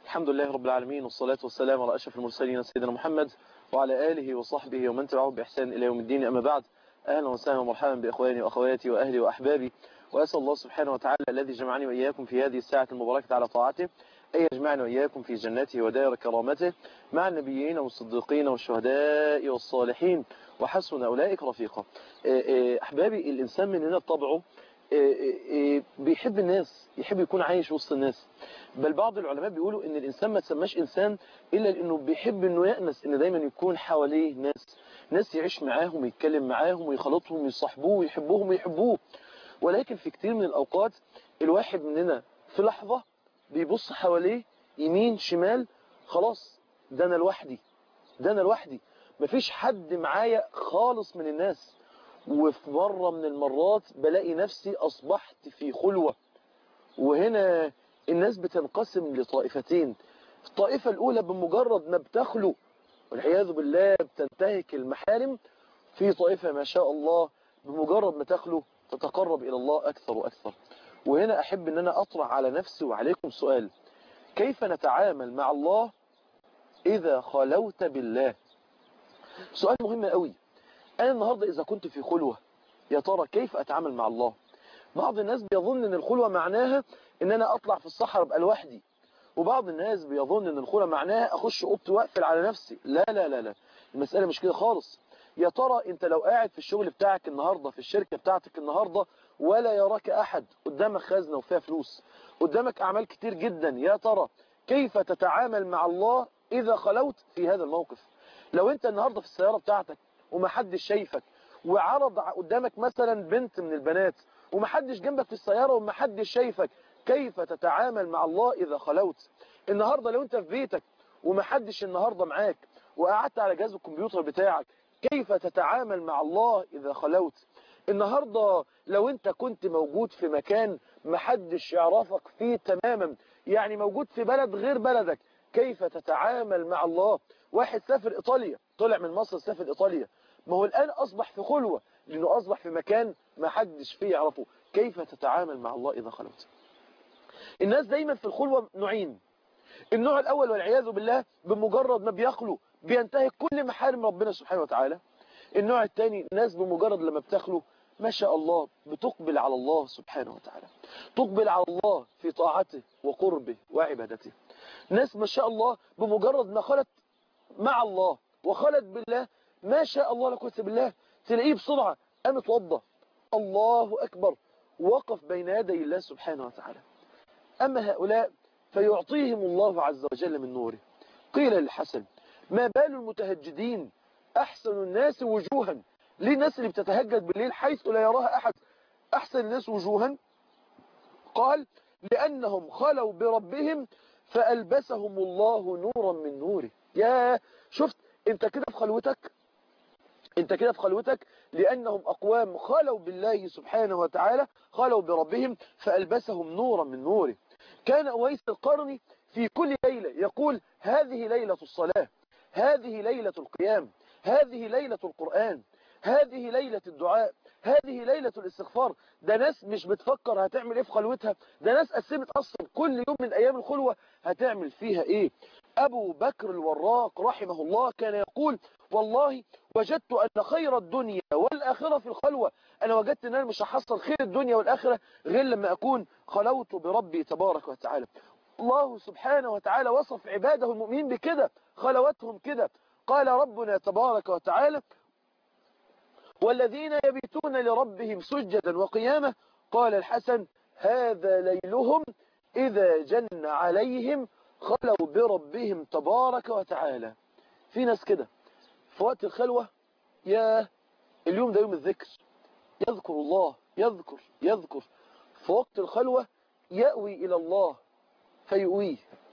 الحمد لله رب العالمين، والصلاة والسلام على أشرف المرسلين سيدنا محمد وعلى آله وصحبه ومن تبعهم بإحسان إلى يوم الدين. أما بعد، أهلا وسهلا ومرحبا بإخواني وأخواتي وأهلي وأحبابي، وأسأل الله سبحانه وتعالى الذي جمعني وإياكم في هذه الساعة المباركة على طاعته أن يجمعنا وإياكم في جناته ودار كرامته مع النبيين والصديقين والشهداء والصالحين وحسن أولئك رفيقا. أحبابي، الإنسان مننا طبعه بيحب الناس، يحب يكون عايش وسط الناس. بل بعض العلماء بيقولوا ان الانسان ما تسماش انسان الا لانه بيحب انه يأنس، ان دايما يكون حواليه ناس يعيش معاهم ويتكلم معاهم ويخلطهم ويصاحبوه ويحبوهم ويحبوه. ولكن في كتير من الاوقات الواحد مننا في لحظة بيبص حواليه يمين شمال، خلاص ده انا لوحدي، مفيش حد معايا خالص من الناس. وفي مرة من المرات بلاقي نفسي أصبحت في خلوة. وهنا الناس بتنقسم لطائفتين. الطائفة الأولى بمجرد ما بتخلو والعياذ بالله بتنتهك المحارم. في طائفة ما شاء الله بمجرد ما تخلو تتقرب إلى الله أكثر وأكثر. وهنا أحب أن أنا أطرح على نفسي وعليكم سؤال: كيف نتعامل مع الله إذا خلوت بالله؟ سؤال مهم قوي. أنا النهاردة إذا كنت في خلوة، يا ترى كيف أتعامل مع الله؟ بعض الناس بيظن أن الخلوة معناها أن أنا أطلع في الصحراء أبقى لوحدي، وبعض الناس بيظن أن الخلوة معناها أخش أوضتي وأقفل على نفسي. لا لا لا لا، المسألة مش كده خالص. يا ترى أنت لو قاعد في الشغل بتاعك النهاردة، في الشركة بتاعتك النهاردة، ولا يراك أحد، قدامك خزنة وفيها فلوس، قدامك أعمال كتير جدا، يا ترى كيف تتعامل مع الله إذا خلوت في هذا الموقف؟ لو أنت النهاردة في السيارة بتاعتك ومحدش شايفك، وعرض قدامك مثلا بنت من البنات ومحدش جنبك في السيارة ومحدش شايفك، كيف تتعامل مع الله إذا خلوت؟ النهاردة لو أنت في بيتك ومحدش النهاردة معاك وقعدت على جهاز الكمبيوتر بتاعك، كيف تتعامل مع الله إذا خلوت؟ النهاردة لو أنت كنت موجود في مكان محدش يعرفك فيه تماما، يعني موجود في بلد غير بلدك، كيف تتعامل مع الله؟ واحد سافر إيطاليا، طلع من مصر سافر إيطاليا، ما هو الآن أصبح في خلوة لأنه أصبح في مكان محدش فيه يعرفه. كيف تتعامل مع الله إذا خلوت؟ الناس دايما في الخلوة نوعين. النوع الأول والعياذ بالله بمجرد ما بيخلو بينتهك كل محارم ربنا سبحانه وتعالى. النوع الثاني ناس بمجرد لما بتخلو ما شاء الله بتقبل على الله سبحانه وتعالى، تقبل على الله في طاعته وقربه وعبادته. ناس ما شاء الله بمجرد ما خلت مع الله وخلت بالله، ما شاء الله لا قوة بالله، تلاقيه بسرعة قام اتوضى، الله أكبر، وقف بين يدي الله سبحانه وتعالى. أما هؤلاء فيعطيهم الله عز وجل من نوره. قيل للحسن: ما بال المتهجدين أحسن الناس وجوها؟ ليه الناس اللي بتتهجد بالليل حيث لا يراها أحد أحسن الناس وجوها؟ قال: لأنهم خلوا بربهم فألبسهم الله نورا من نوره. يا شفت انت كده في خلوتك، انت كده في خلوتك، لأنهم أقوام خلوا بالله سبحانه وتعالى، خلوا بربهم فألبسهم نورا من نوره. كان أويس القرني في كل ليلة يقول: هذه ليلة الصلاة، هذه ليلة القيام، هذه ليلة القرآن، هذه ليلة الدعاء، هذه ليلة الاستغفار. ده ناس مش بتفكر هتعمل ايه في خلوتها، ده ناس قسمت اصلا كل يوم من ايام الخلوة هتعمل فيها ايه. ابو بكر الوراق رحمه الله كان يقول: والله وجدت ان خير الدنيا والاخرة في الخلوة. انا وجدت ان انا مش هحصل خير الدنيا والاخرة غير لما اكون خلوت بربي تبارك وتعالى. الله سبحانه وتعالى وصف عباده المؤمنين بكده، خلوتهم كده. قال ربنا تبارك وتعالى: والذين يبيتون لربهم سجدا وقياما. قال الحسن: هذا ليلهم إذا جن عليهم خلوا بربهم تبارك وتعالى. في ناس كده في وقت الخلوة، يا اليوم ده يوم الذكر، يذكر الله، يذكر في وقت الخلوة، يأوي إلى الله فيؤويه،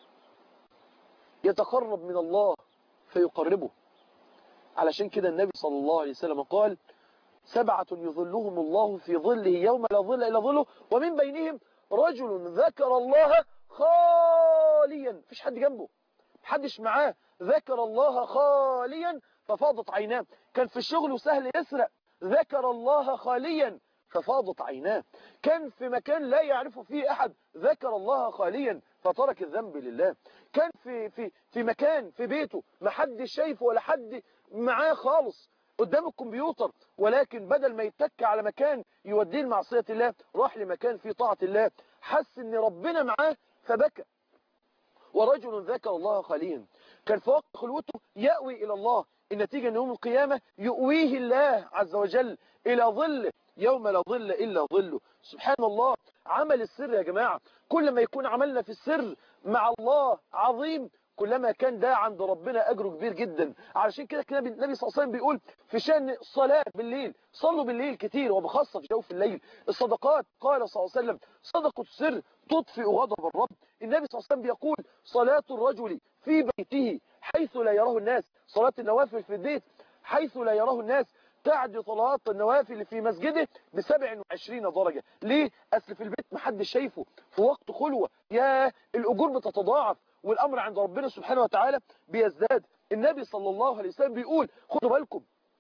يتقرب من الله فيقربه. علشان كده النبي صلى الله عليه وسلم قال: 7 يظلهم الله في ظله يوم لا ظل إلا ظله، ومن بينهم رجل ذكر الله خاليا، مفيش حد جنبه، محدش معاه، ذكر الله خاليا ففاضت عيناه. كان في الشغل وسهل يسرق، ذكر الله خاليا ففاضت عيناه. كان في مكان لا يعرف فيه أحد، ذكر الله خاليا فترك الذنب لله. كان في مكان في بيته ما حد شايفه ولا حد معاه خالص قدام الكمبيوتر، ولكن بدل ما يتك على مكان يوديه لمعصية الله راح لمكان فيه طاعة الله، حس ان ربنا معاه فبكى. ورجل ذكر الله خاليا، كان في وقت خلوته يأوي إلى الله، النتيجة أن يوم القيامة يؤويه الله عز وجل إلى ظله يوم لا ظل إلا ظله. سبحان الله. عمل السر يا جماعة، كل ما يكون عملنا في السر مع الله عظيم كلما كان ده عند ربنا أجره كبير جدا. علشان كده النبي صلى الله عليه وسلم بيقول في شأن الصلاة بالليل، صلوا بالليل كتير وبخاصة في جوف الليل. الصدقات قال صلى الله عليه وسلم صدقة السر تطفئ غضب الرب. النبي صلى الله عليه وسلم بيقول صلاة الرجل في بيته حيث لا يراه الناس، صلاة النوافل في البيت حيث لا يراه الناس تعدي صلاة النوافل في مسجده ب27 درجة. ليه؟ أصل في البيت محدش شايفه، في وقت خلوة يا الأجور بتتضاعف والأمر عند ربنا سبحانه وتعالى بيزداد. النبي صلى الله عليه وسلم بيقول خدوا بالكم،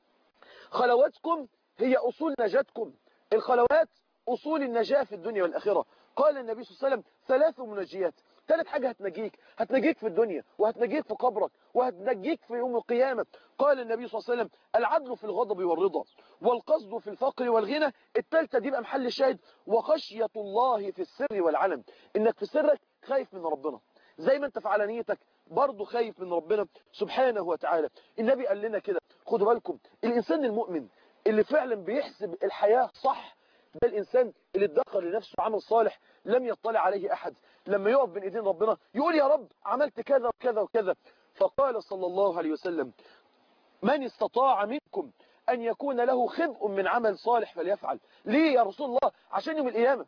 خلواتكم هي أصول نجاتكم. الخلوات أصول النجاة في الدنيا والآخرة. قال النبي صلى الله عليه وسلم 3 منجيات، 3 حاجة هتنجيك في الدنيا وهتنجيك في قبرك وهتنجيك في يوم القيامة. قال النبي صلى الله عليه وسلم العدل في الغضب والرضا، والقصد في الفقر والغنى. الثالثة دي بقى محل الشاهد، وخشية الله في السر والعلن، انك في سرك خايف من ربنا زي ما انت في علانيتك برضه خايف من ربنا سبحانه وتعالى. النبي قال لنا كده خدوا بالكم، الإنسان المؤمن اللي فعلا بيحسب الحياة صح ده الإنسان اللي ادخر لنفسه عمل صالح لم يطلع عليه أحد، لما يقف بين ايدين ربنا يقول يا رب عملت كذا وكذا وكذا. فقال صلى الله عليه وسلم من استطاع منكم أن يكون له خبء من عمل صالح فليفعل. ليه يا رسول الله؟ عشان يوم القيامة،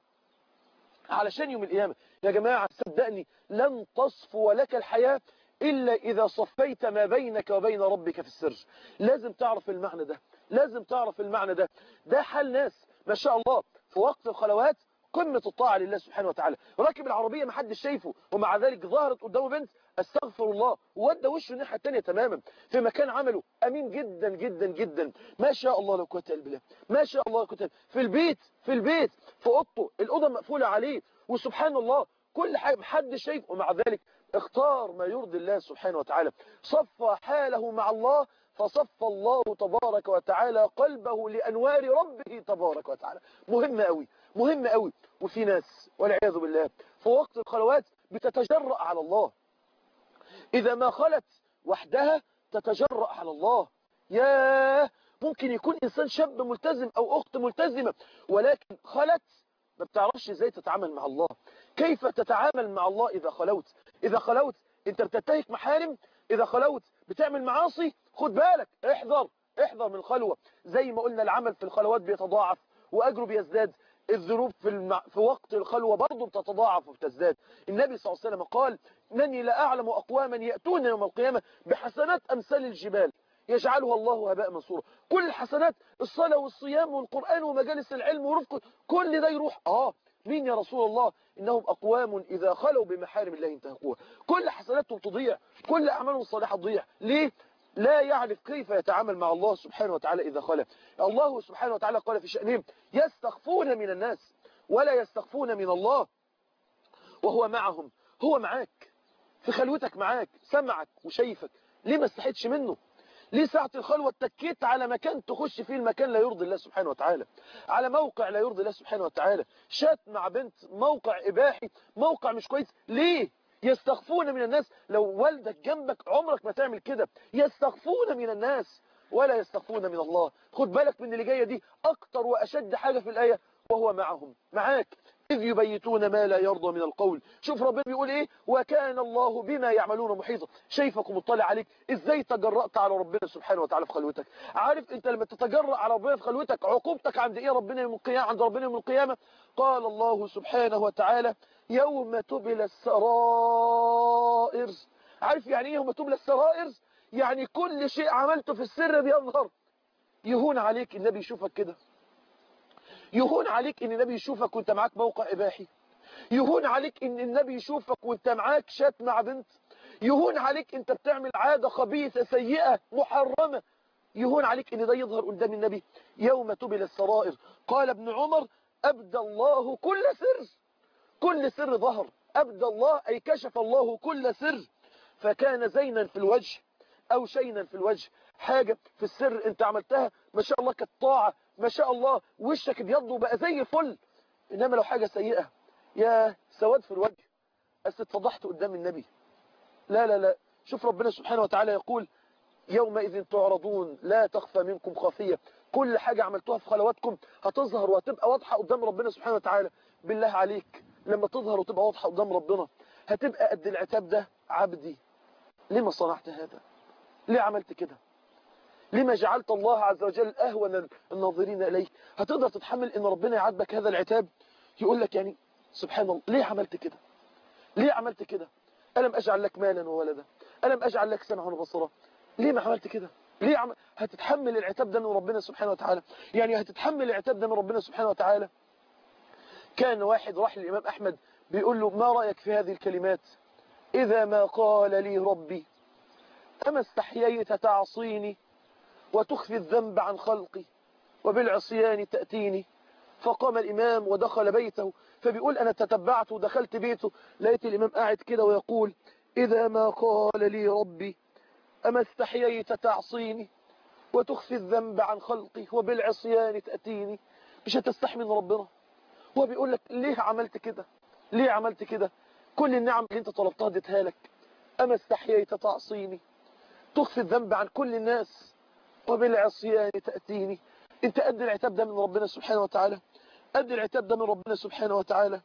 علشان يوم القيامة يا جماعة. صدقني لن تصفو لك الحياة إلا إذا صفيت ما بينك وبين ربك في السر. لازم تعرف المعنى ده، لازم تعرف المعنى ده. ده حال ناس ما شاء الله في وقت الخلوات قمة الطاعة لله سبحانه وتعالى، راكب العربية ما حدش شايفه ومع ذلك ظهرت قدامه بنت استغفر الله وودى وشه الناحية التانية تماما، في مكان عمله أمين جدا جدا جدا ما شاء الله. لو كنت بالله ما شاء الله كنت في البيت في اوضته الأوضة مقفولة عليه وسبحان الله كل حاجة محدش شايف، ومع ذلك اختار ما يرضي الله سبحانه وتعالى، صفى حاله مع الله فصفى الله تبارك وتعالى قلبه لأنوار ربه تبارك وتعالى. مهم قوي مهم قوي. وفي ناس والعياذ بالله في وقت الخلوات بتتجرأ على الله، إذا ما خلت وحدها تتجرأ على الله. ياه ممكن يكون إنسان شاب ملتزم أو أخت ملتزمة ولكن خلت ما بتعرفش ازاي تتعامل مع الله. كيف تتعامل مع الله إذا خلوت انت بتنتهك محارم، إذا خلوت بتعمل معاصي. خد بالك احذر من الخلوة. زي ما قلنا العمل في الخلوات بيتضاعف وأجره بيزداد، الذنوب في وقت الخلوة برضه بتتضاعف وبتزداد. النبي صلى الله عليه وسلم قال إنني لا أعلم أقواما يأتون يوم القيامة بحسنات أمثال الجبال يجعلها الله هباء منصورا. كل الحسنات الصلاة والصيام والقرآن ومجالس العلم ورفق كل ده يروح. مين يا رسول الله؟ إنهم أقوام إذا خلوا بمحارم الله انتهكوها. كل حسناتهم تضيع، كل أعمالهم الصالحة تضيع. ليه؟ لا يعرف كيف يتعامل مع الله سبحانه وتعالى إذا خلى. الله سبحانه وتعالى قال في شأنهم يستخفون من الناس ولا يستخفون من الله وهو معهم. هو معاك في خلوتك، معاك سمعك وشايفك. ليه ما استحيتش منه؟ ليه ساعة الخلوة اتكيت على مكان تخش فيه المكان لا يرضي الله سبحانه وتعالى، على موقع لا يرضي الله سبحانه وتعالى، شات مع بنت، موقع إباحي، موقع مش كويس. ليه؟ يستخفون من الناس. لو والدك جنبك عمرك ما تعمل كده. يستخفون من الناس ولا يستخفون من الله. خد بالك من اللي جاية دي أكتر وأشد حاجة في الآية، وهو معهم معاك إذ يبيتون ما لا يرضى من القول. شوف ربنا بيقول إيه؟ وكان الله بما يعملون محيطا. شايفك ومطلع عليك. إزاي تجرأت على ربنا سبحانه وتعالى في خلوتك؟ عارف أنت لما تتجرأ على ربنا في خلوتك عقوبتك عند إيه ربنا يوم القيامة؟ عند ربنا يوم القيامة قال الله سبحانه وتعالى يوم تبلى السرائر. عارف يعني إيه يوم تبلى السرائر؟ يعني كل شيء عملته في السر بيظهر. يهون عليك النبي يشوفك كده، يهون عليك ان النبي يشوفك وانت معاك موقع اباحي، يهون عليك ان النبي يشوفك وانت معاك شات مع بنت، يهون عليك انت بتعمل عادة خبيثة سيئة محرمة، يهون عليك ان ده يظهر قدام النبي. يوم تبلى السرائر. قال ابن عمر أبدى الله كل سر، كل سر ظهر. أبدى الله أي كشف الله كل سر، فكان زينا في الوجه أو شينا في الوجه. حاجة في السر أنت عملتها ما شاء الله كانت طاعة، ما شاء الله وشك ابيض وبقى زي الفل. إنما لو حاجة سيئة يا سواد في الوجه، اتفضحت قدام النبي. لا لا لا، شوف ربنا سبحانه وتعالى يقول يومئذ تعرضون لا تخفى منكم خافية. كل حاجة عملتوها في خلواتكم هتظهر وهتبقى واضحة قدام ربنا سبحانه وتعالى. بالله عليك لما تظهر وتبقى واضحة قدام ربنا هتبقى قد العتاب ده. عبدي لما صنعت هذا؟ ليه عملت كده؟ لما جعلت الله عز وجل أهون الناظرين إليك؟ هتقدر تتحمل إن ربنا يعاتبك هذا العتاب؟ يقول لك يعني سبحان الله ليه عملت كده؟ ليه عملت كده؟ ألم أجعل لك مالا وولدا؟ ألم أجعل لك سمعا وبصرا؟ ليه ما عملت كده؟ ليه هتتحمل العتاب ده من ربنا سبحانه وتعالى؟ يعني هتتحمل العتاب ده من ربنا سبحانه وتعالى؟ كان واحد راح للإمام أحمد بيقول له ما رأيك في هذه الكلمات؟ إذا ما قال لي ربي أما استحييت تعصيني وتخفي الذنب عن خلقي وبالعصيان تأتيني. فقام الإمام ودخل بيته، فبيقول أنا تتبعت ودخلت بيته لقيت الإمام قاعد كده ويقول إذا ما قال لي ربي أما استحييت تعصيني وتخفي الذنب عن خلقي وبالعصيان تأتيني. مش هتستحمي من ربنا؟ هو بيقول لك ليه عملت كده؟ ليه عملت كده؟ كل النعم اللي انت طلبتها اديتها لك. أما استحييت تعصيني تخفي الذنب عن كل الناس وبالعصيان تأتيني. انت قد العتاب ده من ربنا سبحانه وتعالى؟ قد العتاب ده من ربنا سبحانه وتعالى؟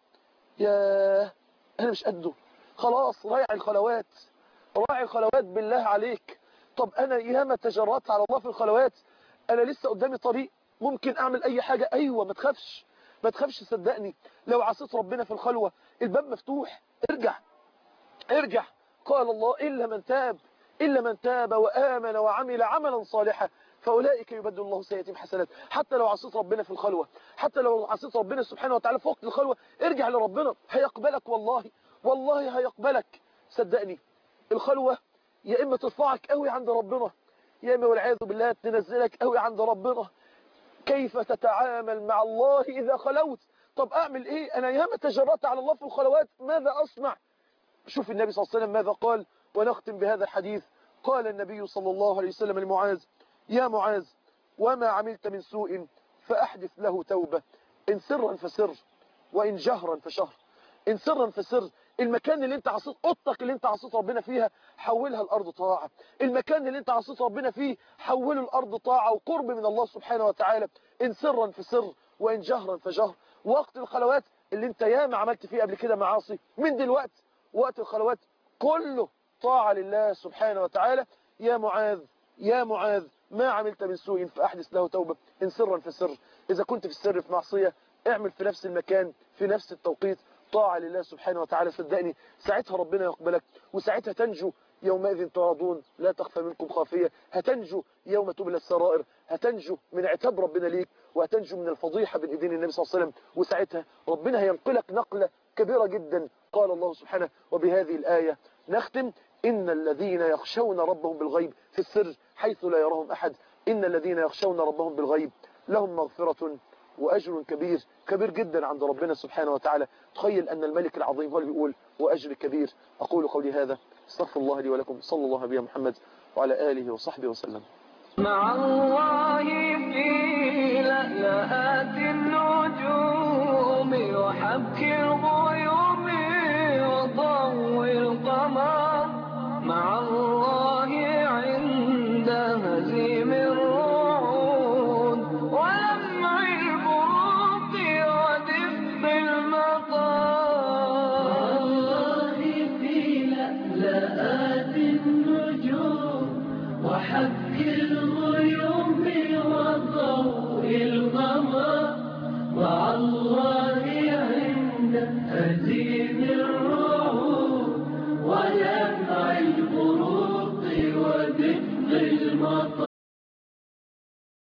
يا انا مش قده. خلاص راعي الخلوات، راعي الخلوات بالله عليك. طب انا ياما تجرأت على الله في الخلوات، انا لسه قدامي طريق ممكن اعمل اي حاجة. ايوه ما تخافش، ما تخافش صدقني. لو عصيت ربنا في الخلوة الباب مفتوح، ارجع ارجع. قال الله إلا من تاب وآمن وعمل عملا صالحا فأولئك يبدل الله سيئاتهم حسنات. حتى لو عصيت ربنا في الخلوة، حتى لو عصيت ربنا سبحانه وتعالى في وقت الخلوة، ارجع لربنا هيقبلك. والله والله هيقبلك صدقني. الخلوة يا إما ترفعك قوي عند ربنا، يا إما والعياذ بالله تنزلك قوي عند ربنا. كيف تتعامل مع الله إذا خلوت؟ طب أعمل إيه؟ أنا ياما تجرأت على الله في الخلوات، ماذا أصنع؟ شوف النبي صلى الله عليه وسلم ماذا قال، ونختم بهذا الحديث. قال النبي صلى الله عليه وسلم لمعاذ يا معاذ وما عملت من سوء فأحدث له توبة، إن سرا فسر وإن جهرا فشهر. إن سرا فسر، المكان اللي انت عصيت، اوضتك اللي انت عصيت ربنا فيها حولها الأرض طاعة. المكان اللي انت عصيت ربنا فيه حوله الأرض طاعة وقرب من الله سبحانه وتعالى. إن سرا فسر وإن جهرا فجهر. وقت الخلوات اللي انت ياما عملت فيه قبل كده معاصي، من دلوقتي وقت الخلوات كله طاعة لله سبحانه وتعالى. يا معاذ يا معاذ ما عملت من سوء فأحدث له توبة، إن سرا فسر. إذا كنت في السر في معصية اعمل في نفس المكان في نفس التوقيت طاعة لله سبحانه وتعالى. صدقني ساعتها ربنا يقبلك، وساعتها تنجو. يومئذ تعرضون لا تخفى منكم خافية. هتنجو يوم تبلى السرائر، هتنجو من عتاب ربنا ليك، وهتنجو من الفضيحة بين ايدين النبي صلى الله عليه وسلم. وساعتها ربنا هينقلك نقلة كبيرة جدا. قال الله سبحانه وبهذه الآية نختم إن الذين يخشون ربهم بالغيب في السر حيث لا يراهم أحد، إن الذين يخشون ربهم بالغيب لهم مغفرة وأجر كبير، كبير جدا عند ربنا سبحانه وتعالى. تخيل أن الملك العظيم هو اللي بيقول وأجر كبير. أقول قولي هذا استغفر الله لي ولكم، صلى الله عليه محمد وعلى آله وصحبه وسلم. مع الله في لألآت النجوم وحبك الغيوم وضوء القمر، مع الله عند هزيم الرعود ولمع البروق ودفء المطر. مع الله في لألآت النجوم وحبك الغيوم وضوء القمر، مع الله عند هزيم الرعود ولا